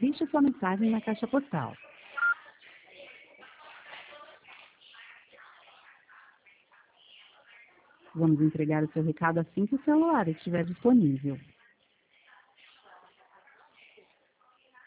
Deixe sua mensagem na caixa postal. Vamos entregar o seu recado assim que o celular estiver disponível.